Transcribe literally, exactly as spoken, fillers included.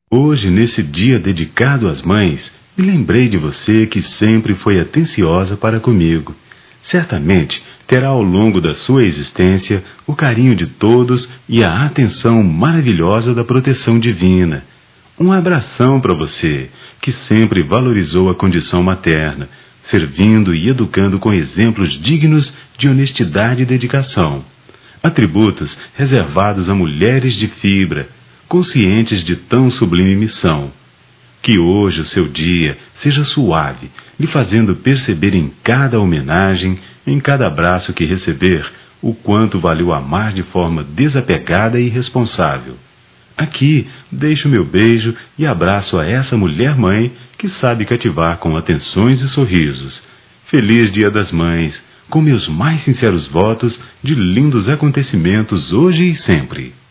Hoje, nesse dia dedicado às mães, me lembrei de você que sempre foi atenciosa para comigo. Certamente terá ao longo da sua existência o carinho de todos e a atenção maravilhosa da proteção divina. Um abração para você, que sempre valorizou a condição materna, servindo e educando com exemplos dignos de honestidade e dedicação. Atributos reservados a mulheres de fibra, conscientes de tão sublime missão. Que hoje o seu dia seja suave, lhe fazendo perceber em cada homenagem, em cada abraço que receber, o quanto valeu amar de forma desapegada e responsável. Aqui deixo meu beijo e abraço a essa mulher-mãe que sabe cativar com atenções e sorrisos. Feliz Dia das Mães, com meus mais sinceros votos de lindos acontecimentos hoje e sempre.